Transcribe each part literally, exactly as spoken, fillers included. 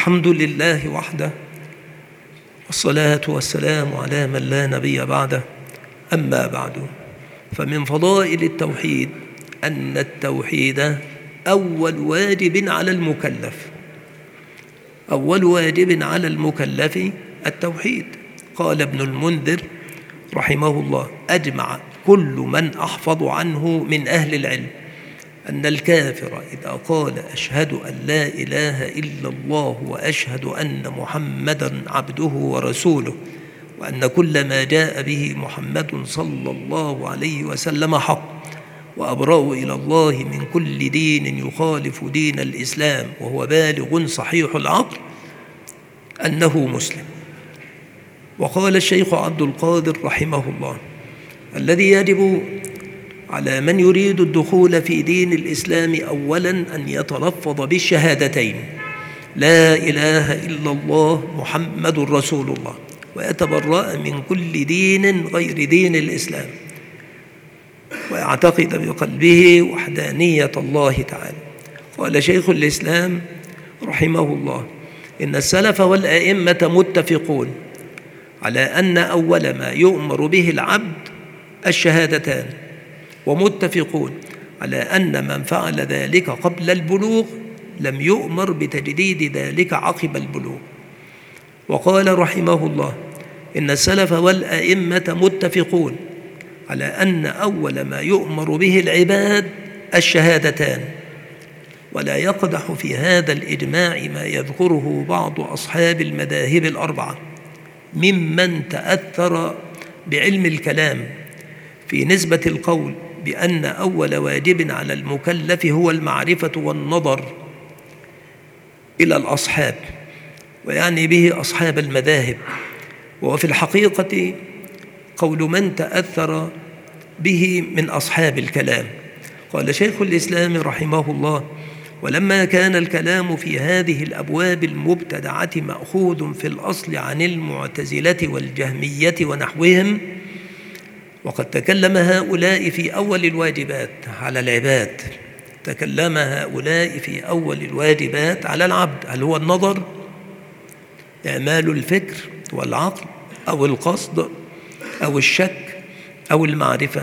الحمد لله وحده، والصلاة والسلام على من لا نبي بعده. أما بعد، فمن فضائل التوحيد أن التوحيد أول واجب على المكلف. أول واجب على المكلف التوحيد. قال ابن المنذر رحمه الله: أجمع كل من أحفظ عنه من أهل العلم أن الكافر إذا قال أشهد أن لا إله إلا الله وأشهد أن محمدًا عبده ورسوله وأن كل ما جاء به محمد صلى الله عليه وسلم حق، وأبرأ إلى الله من كل دين يخالف دين الإسلام وهو بالغ صحيح العقل، أنه مسلم. وقال الشيخ عبد القادر رحمه الله: الذي يجب على من يريد الدخول في دين الإسلام أولاً أن يتلفظ بالشهادتين لا إله إلا الله محمد رسول الله، ويتبرأ من كل دين غير دين الإسلام، ويعتقد بقلبه وحدانية الله تعالى. قال شيخ الإسلام رحمه الله: إن السلف والأئمة متفقون على أن أول ما يؤمر به العبد الشهادتان، ومتفقون على أن من فعل ذلك قبل البلوغ لم يؤمر بتجديد ذلك عقب البلوغ. وقال رحمه الله: إن السلف والأئمة متفقون على أن أول ما يؤمر به العباد الشهادتان، ولا يقدح في هذا الإجماع ما يذكره بعض أصحاب المذاهب الأربعة ممن تأثر بعلم الكلام في نسبة القول بأن أول واجب على المكلف هو المعرفة والنظر إلى الأصحاب، ويعني به أصحاب المذاهب، وفي الحقيقة قول من تأثر به من أصحاب الكلام. قال شيخ الإسلام رحمه الله: ولما كان الكلام في هذه الأبواب المبتدعة مأخوذ في الأصل عن المعتزلة والجهمية ونحوهم، وقد تكلم هؤلاء في أول الواجبات على العباد تكلم هؤلاء في أول الواجبات على العبد، هل هو النظر، إعمال الفكر والعقل، أو القصد، أو الشك، أو المعرفة.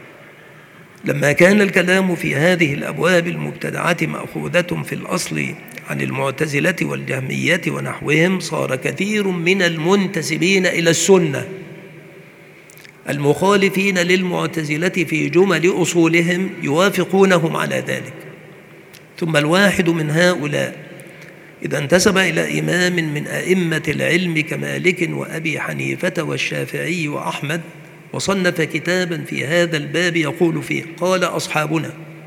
لما كان الكلام في هذه الأبواب المبتدعة مأخوذة في الأصل عن المعتزلة والجهمية ونحوهم، صار كثير من المنتسبين إلى السنة المخالفين للمعتزلة في جمل أصولهم يوافقونهم على ذلك. ثم الواحد من هؤلاء إذا انتسب إلى إمام من أئمة العلم كمالك وأبي حنيفة والشافعي وأحمد، وصنف كتابا في هذا الباب يقول فيه: قال أصحابنا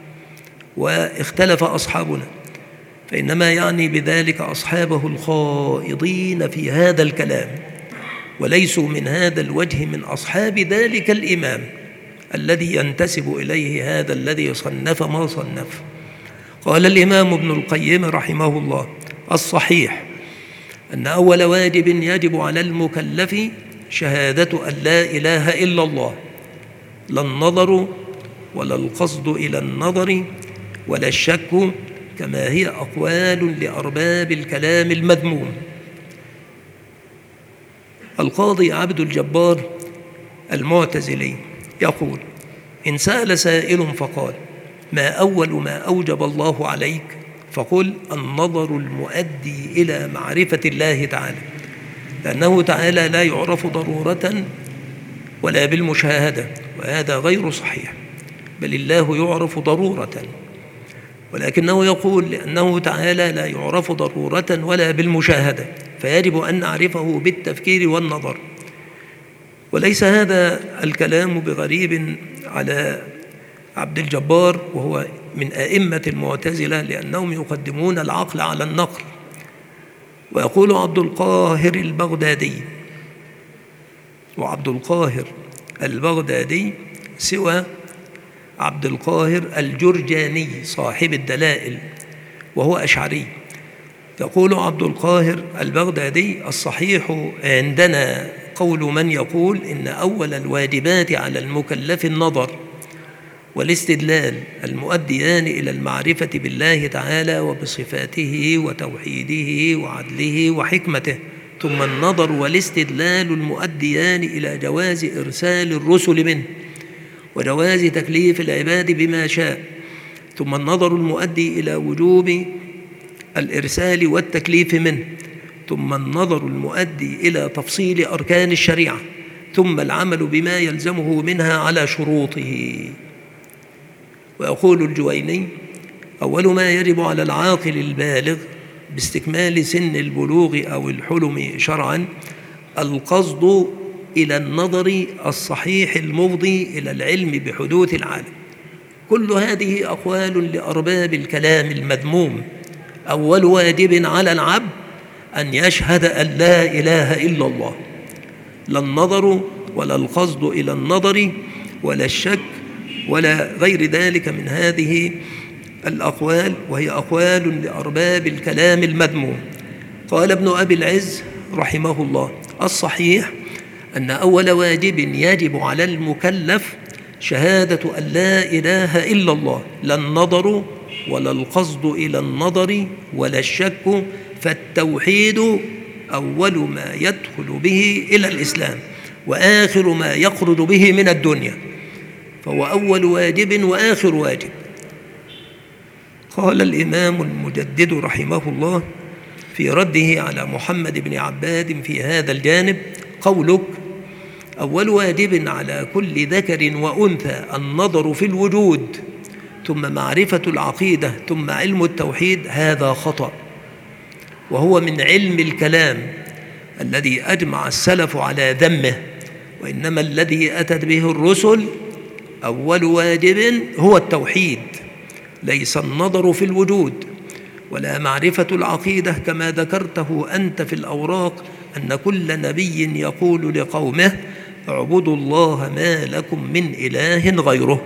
واختلف أصحابنا، فإنما يعني بذلك أصحابه الخائضين في هذا الكلام، وليسوا من هذا الوجه من أصحاب ذلك الإمام الذي ينتسب إليه هذا الذي صنف ما صنف. قال الإمام ابن القيم رحمه الله: الصحيح أن أول واجب يجب على المكلف شهادة أن لا إله إلا الله، لا النظر ولا القصد إلى النظر ولا الشك، كما هي أقوال لأرباب الكلام المذموم. القاضي عبد الجبار المعتزلي يقول: إن سأل سائل فقال: ما أول ما أوجب الله عليك؟ فقل: النظر المؤدي إلى معرفة الله تعالى، لأنه تعالى لا يعرف ضرورة ولا بالمشاهدة، وهذا غير صحيح، بل الله يعرف ضرورة، ولكنه يقول لأنه تعالى لا يعرف ضرورة ولا بالمشاهدة، فيجب أن نعرفه بالتفكير والنظر. وليس هذا الكلام بغريب على عبد الجبار، وهو من أئمة المعتزلة، لأنهم يقدمون العقل على النقل. ويقول عبد القاهر البغدادي، وعبد القاهر البغدادي سوى عبد القاهر الجرجاني صاحب الدلائل، وهو أشعري. يقول عبد القاهر البغدادي: الصحيح عندنا قول من يقول إن أول الواجبات على المكلف النظر، والاستدلال المؤديان إلى المعرفة بالله تعالى وبصفاته وتوحيده وعدله وحكمته، ثم النظر والاستدلال المؤديان إلى جواز إرسال الرسل منه وجواز تكليف العباد بما شاء، ثم النظر المؤدي إلى وجوب الإرسال والتكليف منه، ثم النظر المؤدي إلى تفصيل أركان الشريعة، ثم العمل بما يلزمه منها على شروطه. ويقول الجويني: أول ما يجب على العاقل البالغ باستكمال سن البلوغ أو الحلم شرعا القصد إلى النظر الصحيح المفضي إلى العلم بحدوث العالم. كل هذه أقوال لأرباب الكلام المذموم. أول واجب على العبد أن يشهد أن لا إله إلا الله، لا النظر ولا القصد إلى النظر ولا الشك ولا غير ذلك من هذه الأقوال، وهي أقوال لأرباب الكلام المذموم. قال ابن أبي العز رحمه الله: الصحيح أن أول واجب يجب على المكلف شهادة أن لا إله إلا الله، لا النظر ولا القصد إلى النظر ولا الشك، فالتوحيد أول ما يدخل به إلى الإسلام وآخر ما يخرج به من الدنيا، فهو أول واجب وآخر واجب. قال الإمام المجدد رحمه الله في رده على محمد بن عباد في هذا الجانب: قولك أول واجب على كل ذكر وأنثى النظر في الوجود ثم معرفة العقيدة ثم علم التوحيد، هذا خطأ، وهو من علم الكلام الذي أجمع السلف على ذمه، وإنما الذي أتت به الرسل أول واجب هو التوحيد، ليس النظر في الوجود ولا معرفة العقيدة كما ذكرته أنت في الأوراق أن كل نبي يقول لقومه: اعبدوا الله ما لكم من إله غيره.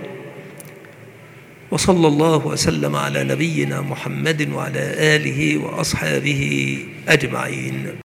وصلى الله وسلم على نبينا محمد وعلى آله وأصحابه أجمعين.